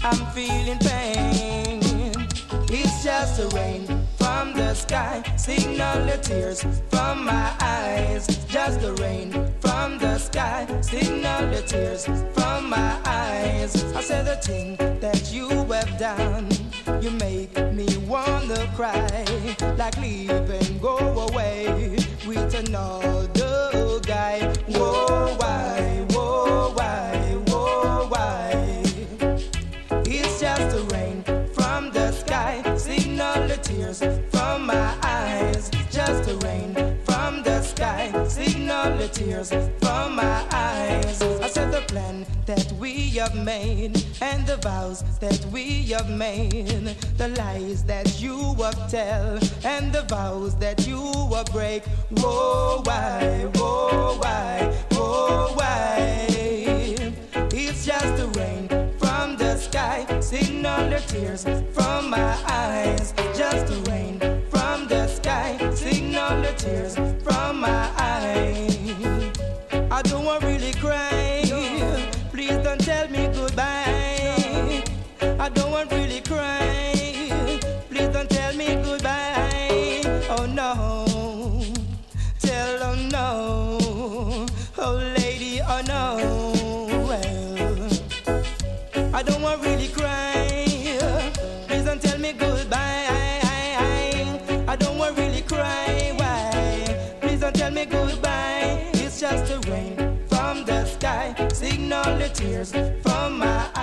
I'm feeling pain. It's just the rain from the sky, signal the tears from my eyes. Just the rain from the sky, signal the tears from my eyes. I said the thing that you have done, you make me wanna cry, like leave and go away with another guy. Whoa, why, whoa, why, whoa, why? It's just the rain from the sky, signal the tears from my eyes. Just the rain from the sky, signal the tears from my eyes. I said the plan that we have made, and the vows that we have made, the lies that you have tell, and the vows that you will break. Whoa, why, whoa, why, whoa, why? It's just the rain from the sky, signal the tears from my eyes. Just the rain from the sky, signal the tears from my eyes. I don't want really cry, please don't tell me goodbye. I don't want really cry, please don't tell me goodbye. Oh no, tell oh no, oh lady, oh no. Well, I don't want really cry, please don't tell me goodbye. I don't want really cry, why? Please don't tell me goodbye. It's just the rain from the sky, signal the tears from my